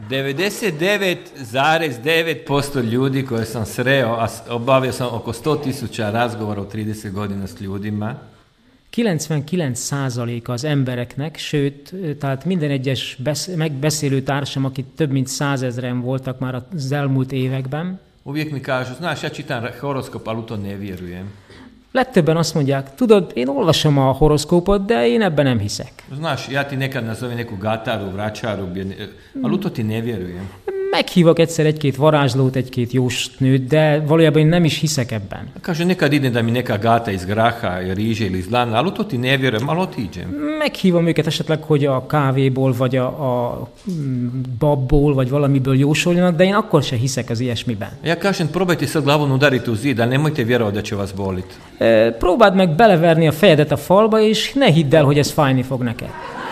99,9% ljudi koje sam sreo, a obavio sam oko 100,000 razgovora u 30 godina s ljudima, 99% az embereknek, sőt, tehát minden egyes megbeszélő társam, akik több mint 100 000-en voltak már az elmúlt években, uvijek mi kažu, znaš, ja čitam horoskop, ali u to ne vjerujem. legtöbben azt mondják, tudod, én olvasom a horoszkópot, de én ebben nem hiszek. Znaš, ja ti nekad nazovem neku gataru, vračaru, ali u to ti ne vjerujem. Meghívok egyszer egy-két varázslót, egy-két jósnőt, de valójában én nem is hiszek ebben. Kaže, nekad idem da mi neka gata iz graha, riže ili iz lana, ali u to ti ne vjerujem, ali otiđem. Meghívom őket esetleg, hogy a kávéból, vagy a babból, vagy valamiből jósoljanak, de én akkor se hiszek az ilyesmiben. Ja kažem, probajte sad glavom udariti u zid, ali nemojte vjerovati da će vas boliti. Próbáld meg beleverni a fejedet a falba, és ne hidd el, hogy ez fájni fog neked.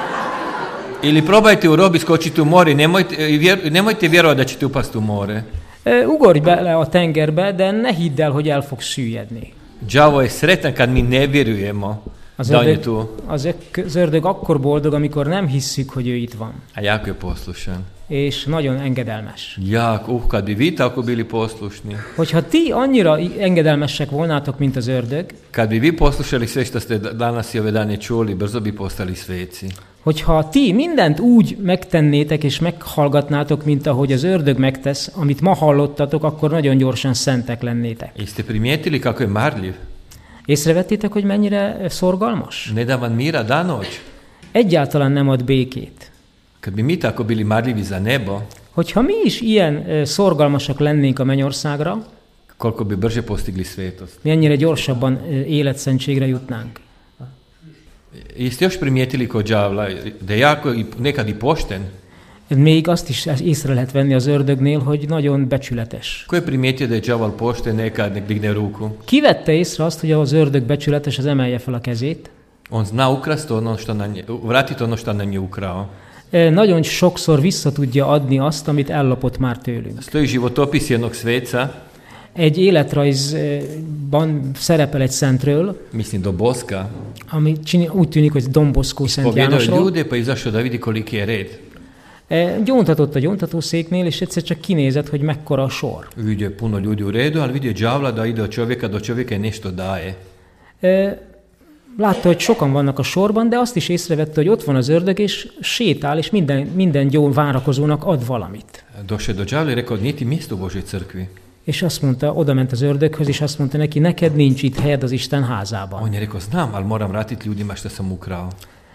Ili probajte u robi skočiti u more, nemojte vjerovati da ćete upasti u more. Ugorj bele a tengerbe, de ne hidd el, hogy el fogsz süllyedni. Đavo je sretan kad mi ne vjerujemo da on je tu. Az ördög akkor boldog, amikor nem hisszük, hogy ő itt van. A jako je poslušan. És nagyon engedelmes. Kad bi vi tako bili poslušni. Hogyha ti annyira engedelmesek volnátok, mint az ördög, kad bi vi poslušali sve što ste danas i ove dane čuli, brzo bi postali sveci. Hogyha ti mindent úgy megtennétek és meghallgatnátok, mint ahogy az ördög megtesz, amit ma hallottatok, akkor nagyon gyorsan szentek lennétek. Jeste primijetili kako je marljiv? Észrevettétek, hogy mennyire szorgalmas? Ne da van mira da noć. Egyáltalán nem ad békét. Kad bi mi tako bili marljivi za nebo, hogyha mi is ilyen szorgalmasak lennénk a mennyországra, koliko bi brže postigli svetost. Mi ennyire gyorsabban életszentségre jutnánk. Jeste još primijetili kod đavla da je jako nekad i pošten? Még azt is észre lehet venni az ördögnél, hogy nagyon becsületes. Ko je primijetio da je đaval pošten, nekad nek digne ruku? Ki vette észre azt, hogy az ördög becsületes, az emelje fel a kezét? On zna vratiti ono što nam je ukrao. Nagyon sokszor vissza tudja adni azt, amit ellopott már tőlünk. Stoji životopis jednog sveca. Egy életrajzban szerepel egy szentről, mislim do Boska, ami úgy tűnik, hogy Don Bosco Szent Jánosról. Ljude, pa izašao da vidi koliki je red. Gyóntatott a gyóntatószéknél, és egyszer csak kinézett, hogy mekkora a sor. Vidio je puno ljudi u redu, ali vidio đavla da ide od čovjeka do čovjeka i nešto daje. Látta, hogy sokan vannak a sorban, de azt is észrevette, hogy ott van az ördög, és sétál, és minden várakozónak ad valamit. Došao do đavla i rekao, nije ti mjesto u Božoj crkvi. És azt mondta, oda ment az ördöghöz, és azt mondta neki, neked nincs itt helyed az Isten házában. On je rekao, znam, ali moram vratiti ljudima što sam ukrao.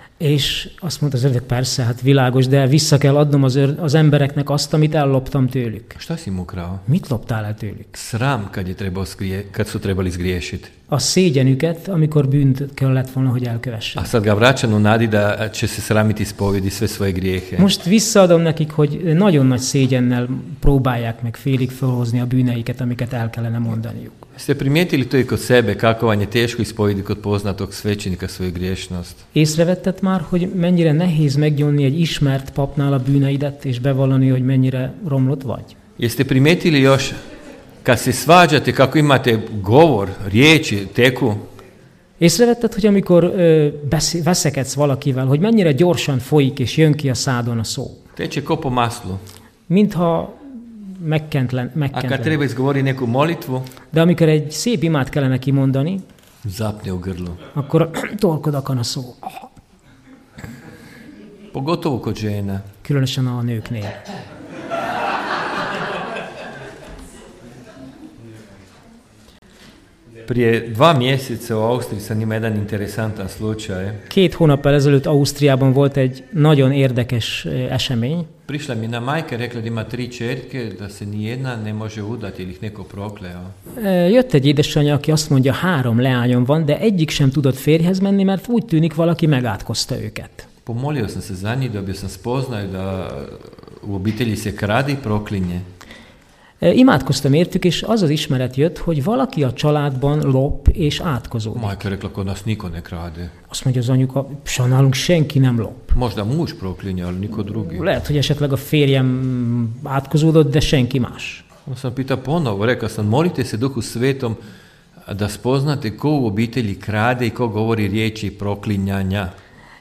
És azt mondta az ördög, persze, hát világos, de vissza kell adnom az embereknek azt, amit elloptam tőlük. Šta si mu ukrao? Mit loptál el tőlük? Sram, kad su trebali zgriješiti. A szégyenüket, amikor bűnt kellett volna, hogy elkövessenek. A sad ga vraćam u nadi da će se sramiti ispovedi sve svoje grijehe. Most visszaadom nekik, hogy nagyon nagy szégyennel próbálják meg félig felhozni a bűneiket, amiket el kellene mondaniuk. Ste primijetili to i kod sebe, kako vam je teško ispovedi kod poznatog svećenika svoju griješnost? Észrevetted már, hogy mennyire nehéz meggyónni egy ismert papnál a bűneidet, és bevallani, hogy mennyire romlott vagy? Jeste primijetili još kad se svađate, kako imate govor, riječi, teku? Észrevetted, hogy amikor veszekedsz valakivel, hogy mennyire gyorsan folyik és jön ki a szádon a szó? Teče ko po maslu. Mintha megkent lenne. A kad treba izgovori neku molitvu, de amikor egy szép imát kellene kimondani, zapne u grlu. Akkor torkod akar a szó. Pogotovo kod žena. Különösen a nőknél. Prije 2 mjeseca u Austriji sam imao jedan interesantan slučaj. 2 hónappal ezelőtt Ausztriában volt egy nagyon érdekes esemény. Prišla mi jedna majka, rekla da ima 3 čerke, da se nijedna ne može udati ili ih neko prokleo. Jött egy édesanyja, aki azt mondja, 3 leányom van, de egyik sem tudott férjhez menni, mert úgy tűnik valaki megátkozta őket. Pomolio sam se za njih, dobio sam spoznaju da u obitelji se krade i proklinje. Imádkoztam értük, és az az ismeret jött, hogy valaki a családban lop és átkozódik. Majka rekla, kod nas niko ne krade. Azt mondja az anyuka, nálunk senki nem lop. Možda muž proklinje, ali niko drugi. Lehet, hogy esetleg a férjem átkozódott, de senki más. Onda sam pitao ponovo, rekao sam, molite se Duhu Svetom da spoznate ko u obitelji krade i ko govori riječi proklinjanja.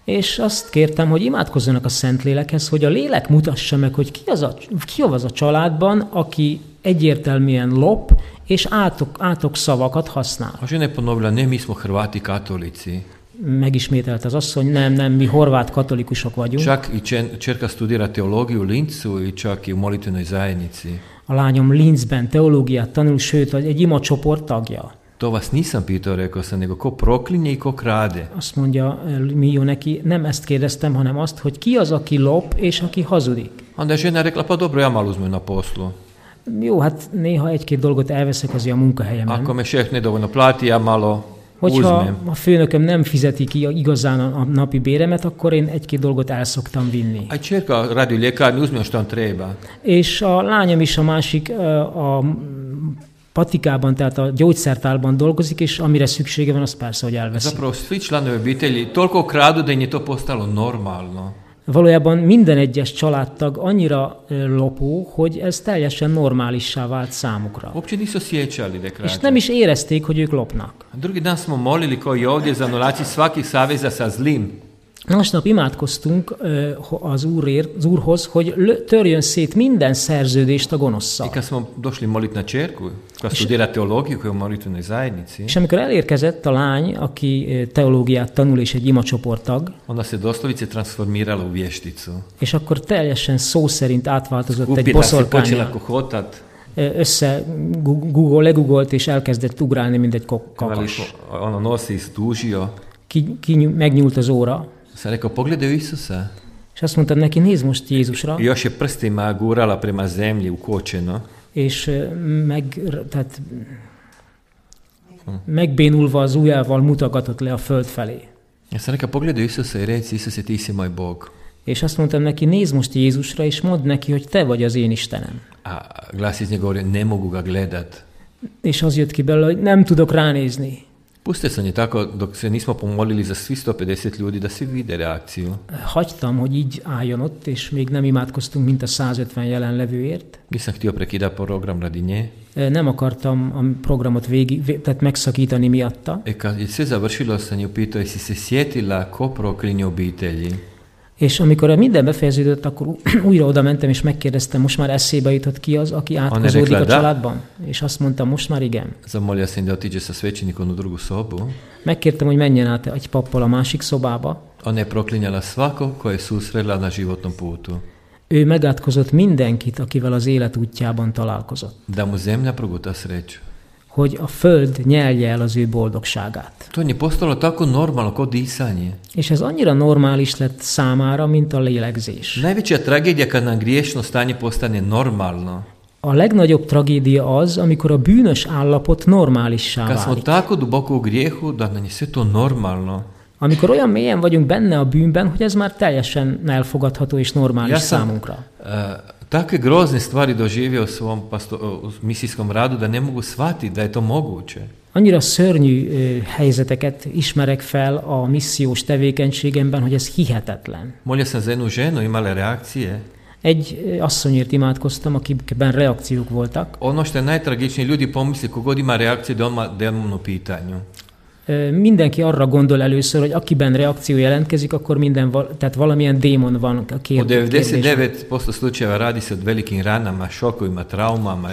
És azt kértem, hogy imádkozzanak a Szentlélekhez, hogy a lélek mutassa meg, hogy ki az a családban, aki egyértelműen lop, és átok szavakat használ. A žena je ponovila, ne, mi smo Hrvati katolici. Megismételt az asszony, nem, mi horvát katolikusok vagyunk. Čak i čerka studira teologiju u Lincu i čak i u molitvenoj zajednici. A lányom Linzben teológiát tanul, sőt, egy ima csoport tagja. To vas nisam pitao, rekao sam, nego ko proklinje i ko krade. Azt mondja Mio neki, nem ezt kérdeztem, hanem azt, hogy ki az, aki lop, és aki hazudik. Onda je žena rekla, pa dobro, ja malo uzmem na poslu. Jó, hát néha egy-két dolgot elveszek azért a munkahelyemen. Ako me šef nedovoljno plati, ja malo Hogyha uzmem. a főnököm nem fizeti ki igazán a napi béremet, akkor én egy-két dolgot el szoktam vinni. A čerka radi u ljekarni, uzmem što vam treba. És a lányom is a másik a patikában, tehát a gyógyszertárban dolgozik, és amire szüksége van, az persze, hogy elveszi. Zapravo, svi članovi obitelji toliko kradu da im je to postalo normalno. Valójában minden egyes családtag annyira lopó, hogy ez teljesen normálissá vált számukra. Uopće nisu sjećali da És krađu. nem is érezték, hogy ők lopnak. Drugi dan smo molili kao i ovdje za anulaciju svakih saveza sa zlim. Másnap imádkoztunk az Úrhoz, hogy törjön szét minden szerződést a gonoszszal. I kad smo došli molit na čerku, koja studira teologiju, koja je u molitvenoj zajednici, És amikor elérkezett a lány, aki teológiát tanul és egy imacsoport tag, onda se doslovice transformirala u vješticu. és akkor teljesen szó szerint átváltozott egy Kupila se, počela boszorkánnyá. kohotat. Legugolt és elkezdett ugrálni, mint egy kakas. Ono nosi istužio. Megnyúlt az óra, Sam rekao, pogledaj Isusa. és azt mondtam neki, nézd most Jézusra, I još je prstima gurala prema zemlji ukočeno. és megbénulva az ujjával mutogatott le a föld felé. Ja sam rekao, pogledaj Isusa i reci, Isuse, ti si moj Bog. És azt mondtam neki, nézd most Jézusra, és mondd neki, hogy te vagy az én Istenem. A glas iz njega govori, ne mogu ga gledat. És az jött ki belőle, hogy nem tudok ránézni. Pustio sam je tako, dok se nismo pomolili za svi 150 ljudi, da svi vide reakciju. Hagytam, hogy így álljon ott, és még nem imádkoztunk, mint a 150 jelenlevőért. Nisam htio prekidati program radi nje. Nem akartam a programot tehát megszakítani miatta. Kad je sve završilo, sam ju pitao, jesi se sjetila ko proklinje obitelji? És amikor minden befejeződött, akkor újra oda mentem, és megkérdeztem, most már eszébe jutott ki az, aki átkozódik a családban? És azt mondtam, most már igen. Zamolio sam da otiđe sa svećenikom u drugu sobu. Megkértem, hogy menjen át egy pappal a másik szobába. Ona je proklinjala svako koje je susrela na životnom putu. Ő megátkozott mindenkit, akivel az élet útjában találkozott. Da mu zemlja proguta sreću. Hogy a föld nyelje el az ő boldogságát. To je postalo tako normalno kao disanje. És ez annyira normális lett számára, mint a lélegzés. Najveća tragedija kad nam griješno stanje postane normalno. A legnagyobb tragédia az, amikor a bűnös állapot normálissá Kad smo válik. tako duboko u grijehu da nam je sve to normalno. Amikor olyan mélyen vagyunk benne a bűnben, hogy ez már teljesen elfogadható és normális számunkra. Takve grozne stvari doživio u svom misijskom radu da ne mogu shvatiti da je to moguće. Annyira szörnyű helyzeteket ismerek fel a missziós tevékenységemben, hogy ez hihetetlen. Molio sam za jednu ženu, imala reakcije. Egy asszonyért imádkoztam, akikben reakciók voltak. Ono što je najtragičnije, ljudi pomisli kogod ima reakcije da je on u pitanju. Mindenki arra gondol először, hogy akiben reakció jelentkezik, akkor tehát valamilyen démon van a U kérdésben. 99% slučajeva radi se o velikim ranama, šokovima, traumama.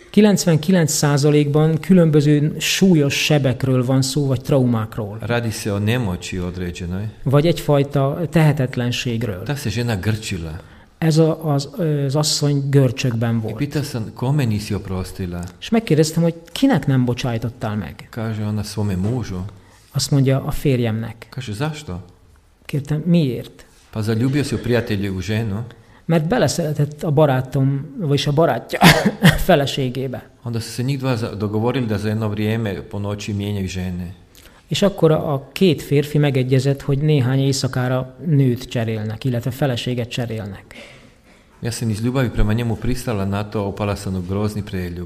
99%-ban különböző súlyos sebekről van szó, vagy traumákról. Radi se o nemoći određenoj. Vagy egyfajta tehetetlenségről. Ta se žena grčila. Ez az asszony görcsökben I volt. pitao sam, kome nisi oprostila? És megkérdeztem, hogy kinek nem bocsájtottál meg? Kaže ona, svome mužu. Azt mondja, a férjemnek. Kaže, zašto? Kértem, miért? Pa zaljubio se u prijatelju ženu. Mert beleszeretett a barátom, vagyis a barátja feleségébe. Onda su se njih dva dogovorili da za jedno vrijeme po noći mijenjaju žene. És akkor a két férfi megegyezett, hogy néhány éjszakára nőt cserélnek, illetve feleséget cserélnek. Ja sam iz ljubavi prema njemu pristala na to, opala sam u grozni preljub.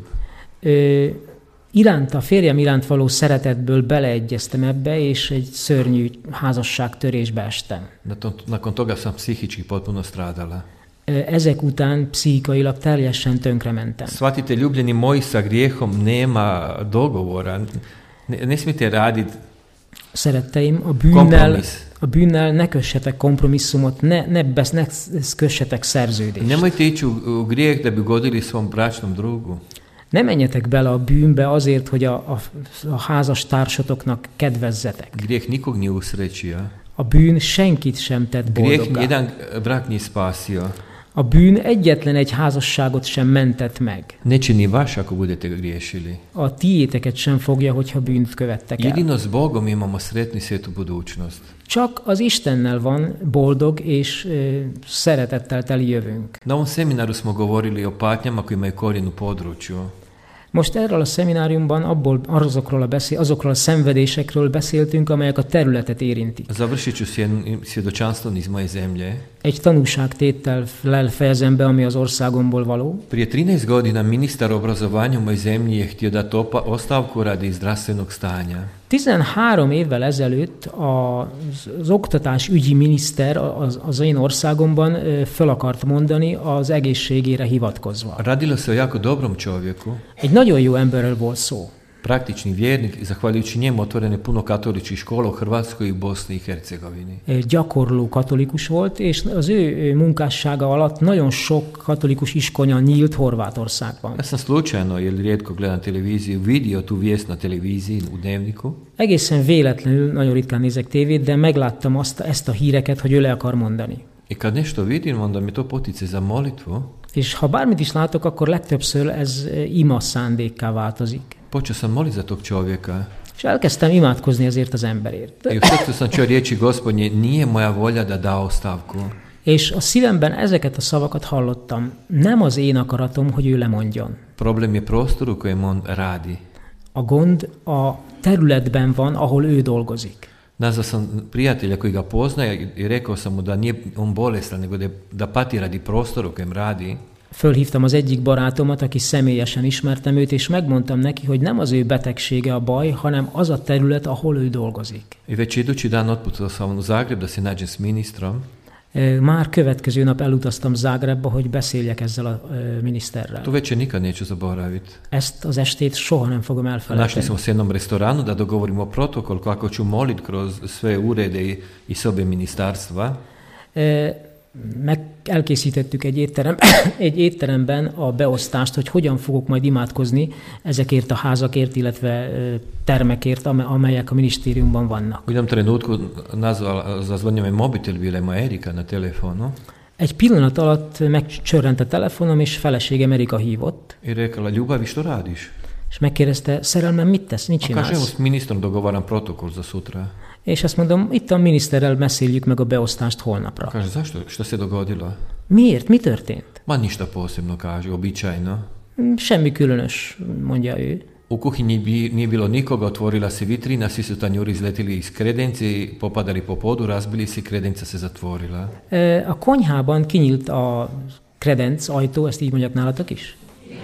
A férjem iránt való szeretetből beleegyeztem ebbe, és egy szörnyű házasságtörésbe estem. Nakon toga sam psihički potpuno stradala. Ezek után pszichikailag teljesen tönkrementem. Shvatite, ljubljeni moji, sa grijehom nema dogovora. Ne smijete raditi Szeretteim, a A bűnnel ne kössetek kompromisszumot, ne kössetek szerződést. Nemojte ići u grijeh da bi ugodili svom bračnom drugu. Ne menjetek bele a bűnbe azért, hogy a házas társatoknak kedvezzetek. Grijeh nikog nije usrećio. A bűn senkit sem tett Grijeh boldoggá. jedan brak nije spasio. A bűn egyetlen egy házasságot sem mentett meg. Neće ni vaš ako budete griješili. A tiéteket sem fogja, hogyha bűnt követtek el. Jedino s Bogom imamo sretnu i svetu budućnost. Csak az Istennel van boldog és szeretettel teli jövőnk. Na ovom seminaru smo govorili o patnjama koji imaju korijen u području. Most erről a szemináriumban azokról a szenvedésekről beszéltünk, amelyek a területet érintik. Završit ću s jednim svjedočanstvom iz moje zemlje. Egy tanúságtétellel fejezem be, ami az országomból való. Prije 13 godina ministar obrazovanja u mojoj zemlji je htio dati ostavku radi zdravstvenog stanja. 13 évvel ezelőtt az oktatásügyi miniszter az én országomban föl akart mondani az egészségére hivatkozva. Radilo se o jako dobrom čovjeku. Egy nagyon jó emberről volt szó. Praktični vjernik i zahvaljujući njemu otvorene puno katoličkih škola u Hrvatskoj i Bosni i Hercegovini. Gyakorló katolikus volt, és az ő munkássága alatt nagyon sok katolikus iskola nyílt Horvátországban. Ja sam slučajno, jer rijetko gledam televiziju, vidio tu vijest na televiziji u dnevniku. Egészen véletlenül, nagyon ritkán nézek tévét, de megláttam ezt a híreket, hogy ő le akar mondani. I kad nešto vidim, onda mi to potiče za molitvu. És ha bármit is látok, akkor legtöbbször ez ima szándékká változik. Počeo sam moliti za tog čovjeka. És elkezdtem imádkozni ezért az emberért. I u srcu sam čuo riječi Gospodnje, nije moja volja da da ostavku. És a szívemben ezeket a szavakat hallottam. Nem az én akaratom, hogy ő lemondjon. Problem je prostor u kojem on radi. A gond a területben van, ahol ő dolgozik. Nazvao sam prijatelja koji ga poznaje i rekao sam mu da nije on bolestan, nego da pati radi prostora u kojem radi. Fölhívtam az egyik barátomat, aki személyesen ismertem őt, és megmondtam neki, hogy nem az ő betegsége a baj, hanem az a terület, ahol ő dolgozik. I već idući dan otputovao sam u Zagreb da se nađem s ministrom. Már következő nap elutaztam Zágrebba, hogy beszéljek ezzel a miniszterrel. Tu večer nikad neću zaboraviti. Ezt az estét soha nem fogom elfelejteni. Našli smo se jednom restoranu da dogovorimo protokol kako ću moliti kroz sve urede i sobe ministarstva. Elkészítettük egy étteremben a beosztást, hogy hogyan fogok majd imádkozni ezekért a házakért, illetve termekért, amelyek a minisztériumban vannak. U jednom trenutku zazvonio me mobitel, bila je moja Erika na telefonu. Egy pillanat alatt megcsörrent a telefonom, és feleségem Erika hívott. I rekla, Ljubavi, što radiš? És megkérdezte, szerelmem, mit csinálsz? Kažem, s ministrom dogovaram protokol za sutra. És azt mondom, itt a miniszterrel beszéljük meg a beosztást holnapra. Kaže, zašto? Što se dogodilo? Miért? Mi történt? Ma ništa posebno, kaže, običajno. Semmi különös, mondja ő. U kuhinji nije bilo nikoga, otvorila se vitrina, svi su tanjuri izletili iz kredence, popadali po podu, razbili se, kredenca se zatvorila. A konyhában kinyílt a kredenc ajtó, ezt így mondják nálatok is?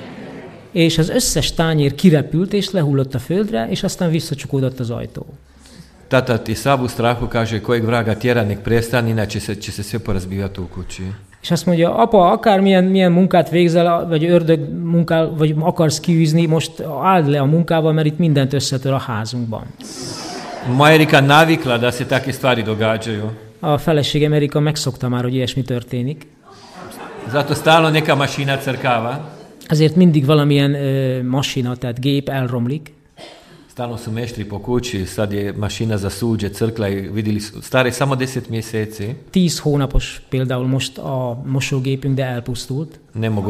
És az összes tányér kirepült, és lehullott a földre, és aztán visszacsukódott az ajtó. Tata ti sav u strahu kaže, kojeg vraga tjera, nek prestani, inače će se sve porazbivati u kući. És azt mondja, apa, akármilyen munkát végzel, vagy ördög munkál, vagy akarsz kiűzni, most áld le a munkával, mert itt mindent összetör a házunkban. Moja Erika navikla da se takve stvari događaju. A feleségem Erika megszokta már, hogy ilyesmi történik. Zato stalno neka mašina crkava. Ezért mindig valamilyen masina, tehát gép elromlik. Stalno su meštri po kući, sad je mašina za suđe, crkla i vidjeli su, stare samo 10 mjeseci. 10 hónapos például most a mosógépünk, de elpusztult.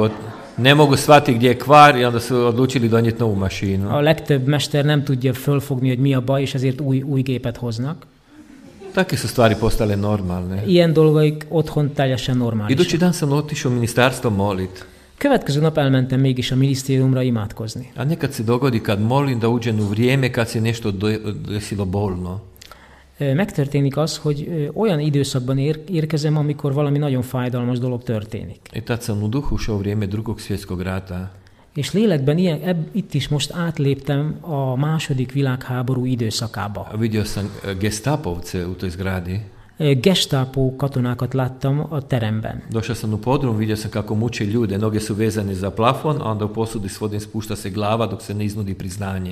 Ne mogu shvatiti gdje je kvar i onda su odlučili donijeti novu mašinu. A legtöbb mester nem tudja fölfogni, hogy mi a baj, és ezért új gépet hoznak. Takve su stvari postale normalne. Ilyen dolgaik otthon teljesen normális. Idući dan sam otišao u ministarstvo molit. Következő nap elmentem mégis a minisztériumra imádkozni. A nekad se dogodi kad molim da uđem u vrijeme kad se nešto desilo bolno. Megtörténik az, hogy olyan időszakban érkezem, amikor valami nagyon fájdalmas dolog történik. I tad sam u duhu ušao u vrijeme Drugog svjetskog rata. És lélekben itt is most átléptem a második világháború időszakába. Vidio sam gestapovce u toj zgradi. Gestapo katonákat láttam a teremben. Došao sam u podrum, vidio sam kako muče ljude, noge su vezane za plafon, a onda u posudi s vodom spušta se glava dok se ne iznudi priznanje.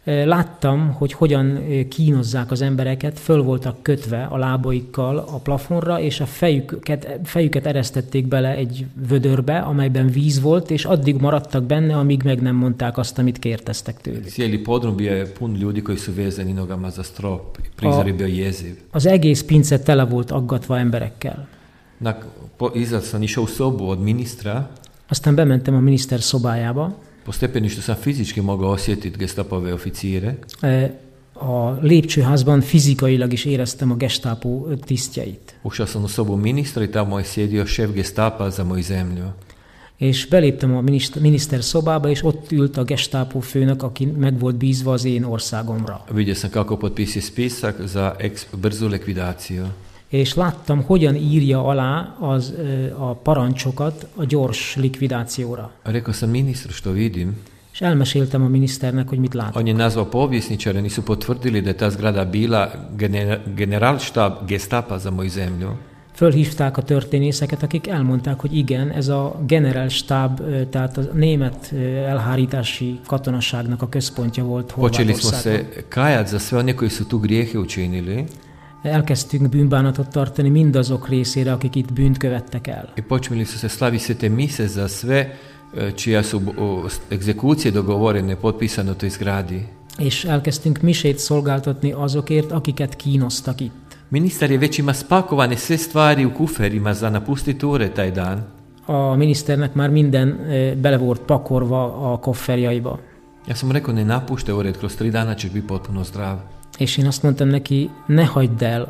Láttam, hogy hogyan kínozzák az embereket, föl voltak kötve a lábaikkal a plafonra, és a fejüket eresztették bele egy vödörbe, amelyben víz volt, és addig maradtak benne, amíg meg nem mondták azt, amit kérteztek tőlük. Cijeli podrum bio je pun ljudi koji su vezani nogama za strop. Prizor je bio jeziv. Az egész pince tele volt aggatva emberekkel. Iza sam išao u sobu od ministra. Aztán bementem a miniszter szobájába. Po stepeništu sam fizički mogao osjetiti gestapove oficire. A lépcsőházban fizikailag is éreztem a gestápó tisztjeit. Ušao sam u sobu ministra i tamo je sjedio šef gestapa za moju zemlju. És beléptem a miniszter szobába, és ott ült a gestápó főnök, aki meg volt bízva az én országomra. Vidio sam kako potpisuje spisak za brzu likvidaciju. És láttam, hogyan írja alá a parancsokat a gyors likvidációra. Rekao sam ministru što vidim. És elmeséltem a miniszternek, hogy mit látok. On je nazvao povjesničare, nisu potvrdili da je ta zgrada bila generalštab gestapa za moju zemlju. Fölhívták a történészeket, akik elmondták, hogy igen, ez a generalstáb, tehát a német elhárítási katonaságnak a központja volt Horvátországban. Počeli smo se kajati za sve one koji su tu grijehe učinili. Elkezdtünk bűnbánatot tartani mindazok részére, akik itt bűnt követtek el. I počeli su se slaviti svete mise za sve čija su egzekucije dogovorene, potpisane u toj zgradi. És elkezdtünk misét szolgáltatni azokért, akiket kínoztak itt. Ministar je već ima spakovane sve stvari u kuferima za napustiti ured taj dan. A miniszternek már minden bele volt pakolva a kofferjaiba. Ja sam mu rekao, ne napuštaj ured, kroz 3 dana ćeš biti potpuno zdrav. És én azt mondtam neki, ne hagyd el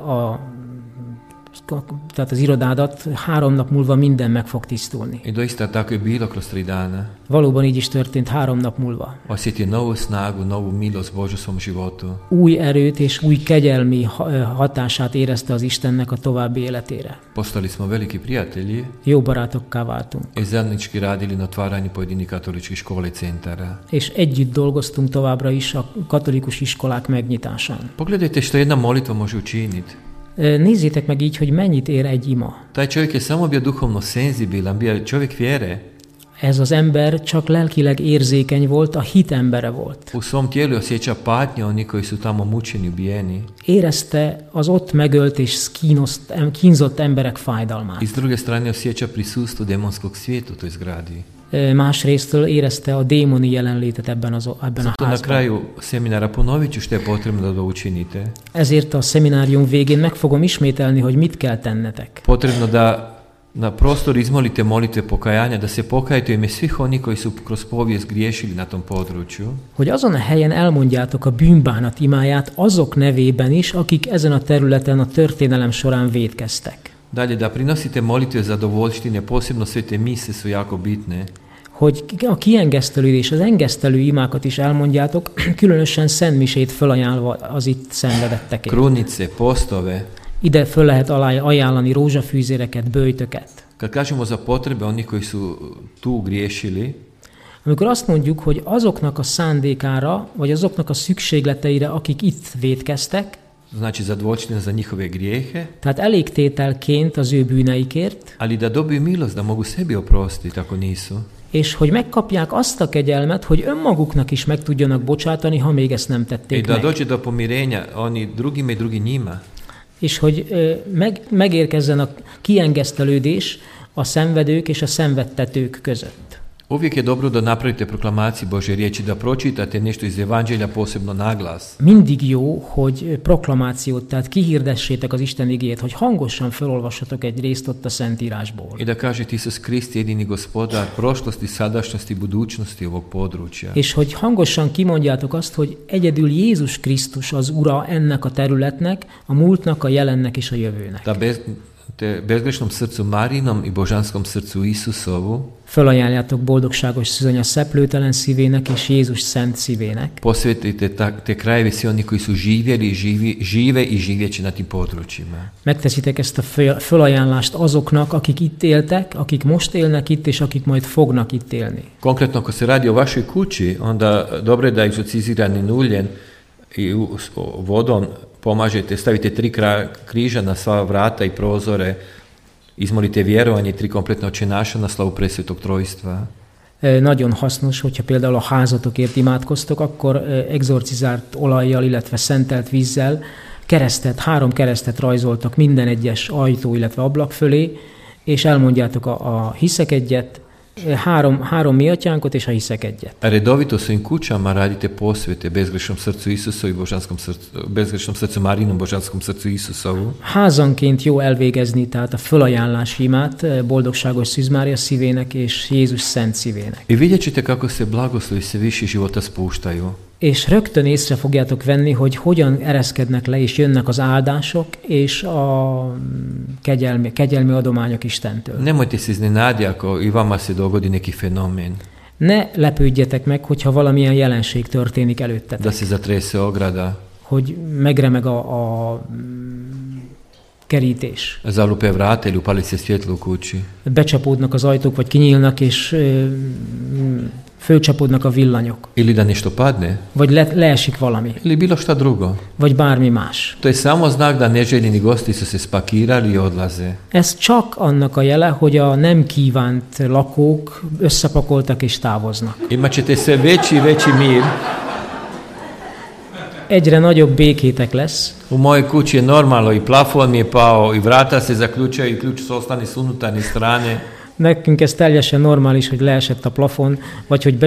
tehát az irodádat, 3 nap múlva minden meg fog tisztulni. I doista tako je bilo kroz 3 dana. Valóban így is történt 3 nap múlva. Osjetio novu snagu, novu milost Božju u svom životu. Új erőt és új kegyelmi hatását érezte az Istennek a további életére. Postali smo veliki prijatelji. Jó barátokká váltunk. I zajednički radili na otvaranju pojedinih katoličkih škola i centara. És együtt dolgoztunk továbbra is a katolikus iskolák megnyitásán. Pogledajte što jedna molitva može učiniti. Nézzétek meg így, hogy mennyit ér egy ima. Taj čovjek je samo bio duhovno senzibilan, bio čovjek vjere. Ez az ember csak lelkileg érzékeny volt, a hit embere volt. U svom tijelu osjeća patnju oni koji su tamo mučeni, ubijeni. Érezte az ott megölt és kínzott emberek fájdalmát. I s druge strane osjeća prisustvo demonskog svijeta u toj zgradi. Másrésztől érezte a démoni jelenlétet ebben a házban. Na kraju seminara ponovit ću što je potrebno da učinite. Ezért a szeminárium végén meg fogom ismételni, hogy mit kell tennetek. Potrebno da na prostor izmolite molitve pokajanja, da se pokajete u ime svih oni koji su kroz povijest griješili na tom području. Hogy azon a helyen elmondjátok a bűnbánat imáját azok nevében is, akik ezen a területen a történelem során vétkeztek. Dalje, da prinosite molitve zadovoljštine, posebno sve te mise su jako bitne. Hogy a kiengesztelő és az engesztelő imákat is elmondjátok, különösen szentmisét fölajánlva az itt szenvedettekért. Krunice, postove. Ide föl lehet ajánlani rózsafűzéreket, böjtöket. Kad kažemo za potrebe onih koji su tu griješili, amikor azt mondjuk, hogy azoknak a szándékára, vagy azoknak a szükségleteire, akik itt vétkeztek, znači zadovoljština za njihove grijehe, tehát elégtételként az ő bűneikért, ali da dobiju milost, da mogu sebi oprostiti ako nisu. És hogy megkapják azt a kegyelmet, hogy önmaguknak is meg tudjanak bocsátani, ha még ezt nem tették meg. Da dođe do pomirenja oni drugima i drugi njima. És hogy megérkezzen a kiengesztelődés a szenvedők és a szenvedtetők között. Uvijek je dobro da napravite proklamaciju Božje riječi, da pročitate nešto iz Evanđelja posebno naglas. Mindig jó, hogy proklamációt, tehát kihirdessétek az Isten igéjét, hogy hangosan felolvassatok egy részt ott a Szentírásból. I da kažete Isus Krist je jedini gospodar prošlosti, sadašnjosti, budućnosti ovog područja. És hogy hangosan kimondjátok azt, hogy egyedül Jézus Krisztus az ura ennek a területnek, a múltnak, a jelennek és a jövőnek. Te bezgrešnom srcu Marinom i božanskom srcu Isusovu fölajánljátok boldogságos szűzanya szeplőtelen szívének és Jézus szent szívének. Posvetite te krajeve svi oni koji su živjeli, žive i živjet će na tim područjima. Megteszitek ezt a fölajánlást azoknak, akik itt éltek, akik most élnek itt, és akik majd fognak itt élni. Konkretno, ako se radi o vašoj kući, onda dobro je da egzorciziranim uljem i vodom pomažete, stavite 3 križa na sva vrata i prozore, izmolite vjerovanje i 3 kompletna očenaša na slavu presvetog trojstva. Nagyon hasznos, hogyha például a házatokért imádkoztok, akkor exorcizált olajjal, illetve szentelt vízzel 3 keresztet rajzoltak minden egyes ajtó, illetve ablak fölé, és elmondjátok a hiszek egyet, 3 mi atyánkot és a hiszek egyet. Redovito svojim kućama radite posvete bezgrešnom srcu Isusovu i bezgrešnom srcu Marinom, božanskom srcu Isusovu. Házanként jó elvégezni, tehát a fölajánlási imát boldogságos Szűz Mária szívének és Jézus szent szívének. I vidjet ćete kako se blagoslovi se više života spuštaju. És rögtön észre fogjátok venni, hogy hogyan ereszkednek le és jönnek az áldások és a kegyelmi adományok Istentől. Nemojte se iznenadi ako i vama se dogodi neki fenomen. Ne lepődjetek meg, hogyha valamilyen jelenség történik előttetek. Da se zatrese ograda. Hogy megremeg a kerítés. Zalupe vrata ili upali se svjetlo u kući. Becsapódnak az ajtók, vagy kinyílnak, és fölcsapódnak a villanyok. Ili da nešto padne. Vagy leesik valami. Ili bilo šta drugo. Vagy bármi más. To je samo znak da neželjeni gosti su se spakirali i odlaze. Ez csak annak a jele, hogy a nem kívánt lakók összepakoltak és távoznak. Imat ćete sve veći i veći mir. Egyre nagyobb békétek lesz. U mojoj kući je normalno i plafon mi je pao i vrata se zaključaju i ključ se ostane s unutarnje strane. Nekünk ez teljesen normális, hogy leesett a plafon, vagy hogy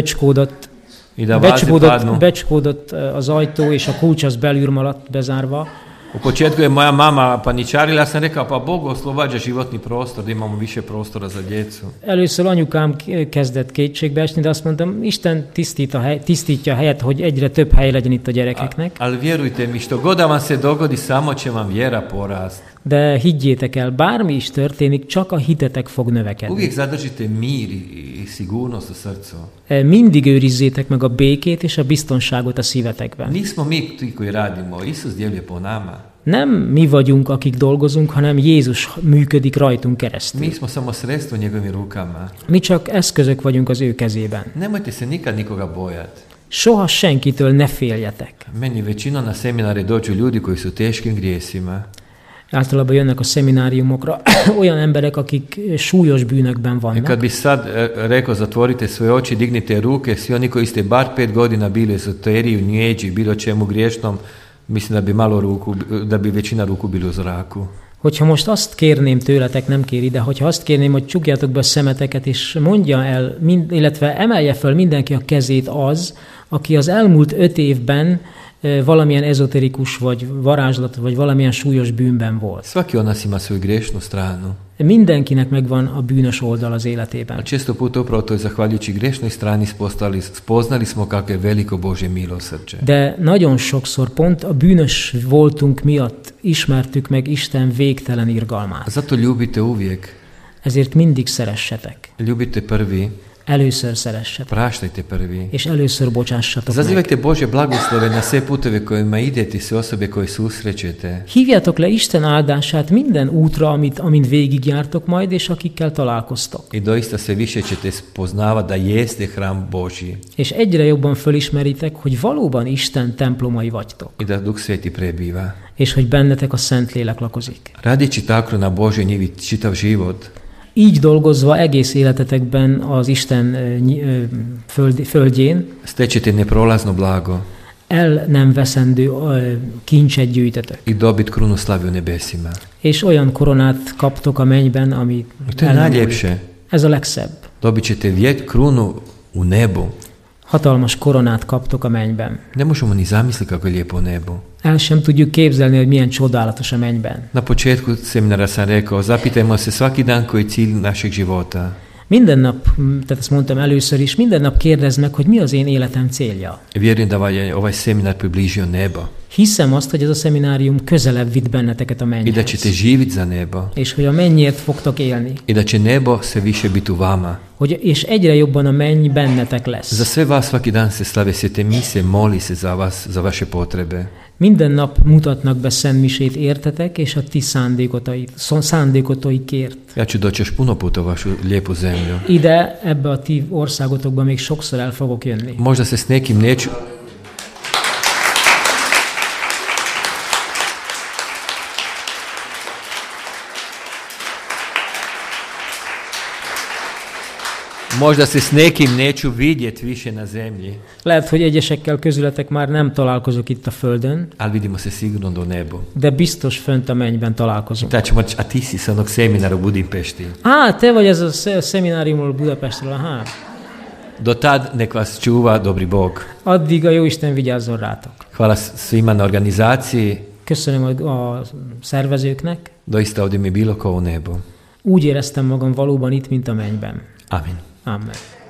becskódott az ajtó, és a kulcs az belül maradt bezárva. U početku je moja mama paničarila, ja sam rekao, pa Bog oslobađa životni prostor, da imamo više prostora za djecu. Először anyukám kezdett kétségbe esni, de azt mondtam, Isten tisztítja a helyet, hogy egyre több hely legyen itt a gyerekeknek. Ali vjerujte mi, što god da vam se dogodi, samo će vam vjera porast. De higgyétek el, bármi is történik, csak a hitetek fog növekedni. Uvijek zadržite mir i sigurnost u srcu. Mindig őrizzétek meg a békét és a biztonságot a szívetekben. Nismo mi ti koji radimo, Isus djeluje po nama. Nem mi vagyunk, akik dolgozunk, hanem Jézus működik rajtunk keresztül. Mi smo samo sredstvo njegovim rukama. Mi csak eszközök vagyunk az ő kezében. Nemojte se nikad nikoga bojati. Soha senkitől ne féljetek. Meni većinom na seminare dođu ljudi koji su u teškim grijesima. Általában jönnek a szemináriumokra olyan emberek, akik súlyos bűnökben vannak. Kad bi sad rekao zatvorite svoje oči, dignite ruke, svi oni koji ste bar 5 godina bili u ezoteriji, u New Age, bilo čemu griješnom, mislim da bi većina ruku bili u zraku. Hogyha most azt kérném tőletek, nem kéri, de hogyha azt kérném, hogy csukjátok be a szemeteket, és mondja el, illetve emelje föl mindenki a kezét az, aki az elmúlt 5 évben valamilyen ezoterikus, vagy varázslat, vagy valamilyen súlyos bűnben volt. Svaki od nas ima svoju grešnu stranu. Mindenkinek megvan a bűnös oldal az életében. A često puta upravo to je zahvaljujući grešnoj strani spoznali smo kako je veliko Božje milosrđe. De nagyon sokszor pont a bűnös voltunk miatt ismertük meg Isten végtelen irgalmát. Zato ljubite uvijek. Ezért mindig szeressetek. Ljubite prvi. Először szeressetek. Praštajte prvi. És először bocsássatok meg. Zazivajte Božje blagoslove na sve puteve kojima idete i sve osobe koje susrećete. Hívjátok le Isten áldását minden útra, amin végigjártok majd, és akikkel találkoztok. I doista sve više ćete spoznavati da jeste hram Božji. És egyre jobban fölismeritek, hogy valóban Isten templomai vagytok. I da Duh Sveti prebiva. És hogy bennetek a Szentlélek lakozik. Radići tako na Božjoj njivi čitav život. Így dolgozva egész életetekben az Isten földjén stećete neprolazno blago. El nem veszendő kincset gyűjtetek. I dobit krunu slave u nebesima. És olyan koronát kaptok a mennyben, ami to je najljepše. Ez a legszebb. Dobit ćete krunu u nebu. Hatalmas koronát kaptok a mennyben. Ne možemo ni zamisliti kako je lijepo u nebu. El sem tudjuk képzelni, hogy milyen csodálatos a mennyben. Na početku seminara sam rekao, zapitajmo se svaki dan koji je cilj našeg života. Minden nap, tehát ezt mondtam először is, minden nap kérdezd meg, hogy mi az én életem célja. Vjerujem da ovaj seminar približio nebo. Hiszem azt, hogy ez a szeminárium közelebb vitt benneteket a mennyhez. I da ćete živjeti za nebo. És hogy a mennyért fogtok élni. I da će nebo sve više biti u vama. És egyre jobban a menny bennetek lesz. Za sve vas svaki dan se slave svete mise, moli se za vas, za vaše potrebe. Minden nap mutatnak be szentmisét értetek, és a ti szándékotoikért. Ja ću doći još puno puta u vašu lijepu zemlju. Ide, ebbe a ti országotokba még sokszor el fogok jönni. Možda se s nekim neću... Možda se s nekim neću vidjeti više na zemlji. Lehet, hogy egyesekkel közületek már nem találkozok itt a Földön, Ali vidimo se sigurno do nebo. de biztos fönt a mennyben találkozunk. Da ćemo, a ti si sa onog seminara u Budimpešti. Te vagy ez a szemináriumról Budapestről, aha. Do tad nek vas čuva dobri Bog. Addig a Jóisten vigyázzon rátok. Hvala svima na organizaciji. Köszönöm a szervezőknek. Doista ovdje mi je bilo kao u nebu. Úgy éreztem magam valóban itt, mint a mennyben. Amen. Amen.